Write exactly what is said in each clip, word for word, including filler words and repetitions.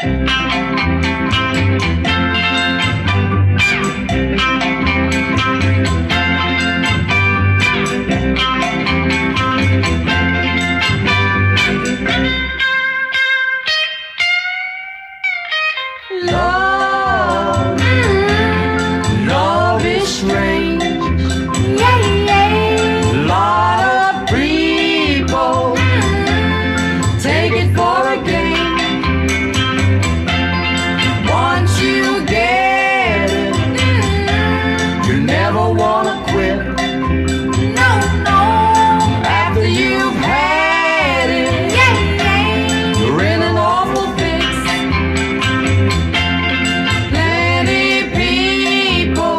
Love, love is strange. Yeah, yeah. Lot of people take it for a game. Once you get it, you never wanna quit. No, no. After you've had it, yeah, yeah. You're in an awful fix. Plenty people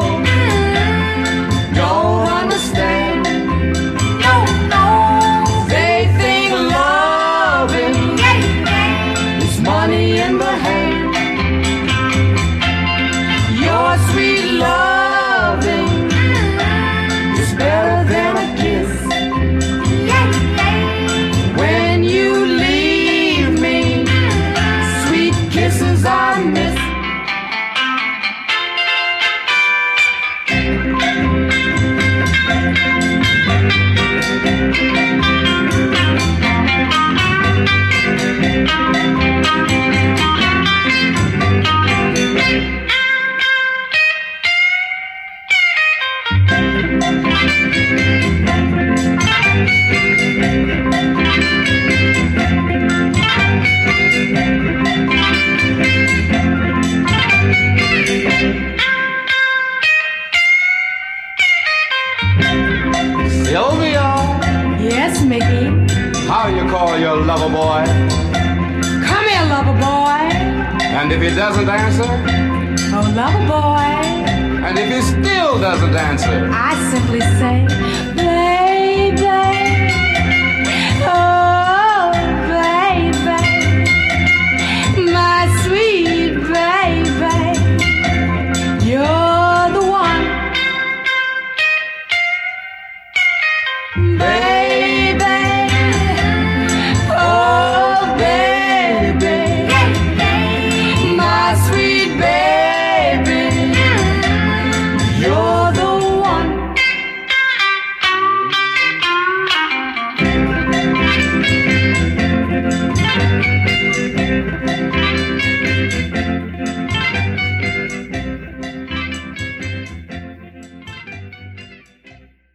don't understand. No, no. They think loving, yeah, yeah, is money in the hand. Your sweet loving is better than a kiss. Yeah, yeah. When you leave me, sweet kisses I miss. Sylvia, Yes, Mickey. how you call your lover boy? Come here, lover boy. And if he doesn't answer? Oh, lover boy. And if he still doesn't answer? I simply say,